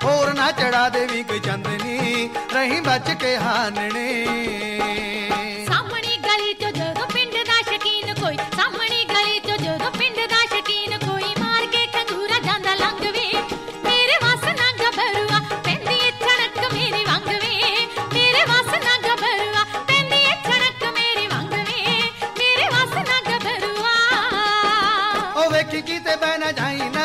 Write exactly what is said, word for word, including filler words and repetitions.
ਹੋਰ ਨਾ ਚੜਾ ਦੇਵੀਂ ਕੋਈ ਚੰਦਨੀ, ਰਹੀਂ ਬਚ ਕੇ ਹਾਨਣੇ। ਸਾਹਮਣੀ ਗਲੀ ਚੋਂ ਜਦੋਂ ਪਿੰਡ ਦਾ ਸ਼ਕੀਨ ਕੋਈ, ਸਾਹਮਣੀ ਗਲੀ ਚੋਂ ਜਦੋਂ ਪਿੰਡ ਦਾ ਸ਼ਕੀਨ ਕੋਈ, ਮਾਰ ਕੇ ਖੰਗੂਰਾ ਜਾਂਦਾ ਲੰਘ ਵੇ, ਮੇਰੇ ਵਸ ਨਾ ਗੱਭਰੂਆ ਪੈਂਦੀ ਏ ਛਣਕ ਮੇਰੀ ਵੰਗ ਵੇ, ਮੇਰੇ ਵਸ ਨਾ ਗੱਭਰੂਆ ਪੈਂਦੀ ਏ ਛਣਕ ਮੇਰੀ ਵੰਗ ਵੇ, ਮੇਰੇ ਵਸ ਨਾ ਗੱਭਰੂਆ। ਉਹ ਵੇਖੀ ਕਿਤੇ ਬਹਿ ਨਾ ਜਾਈਂ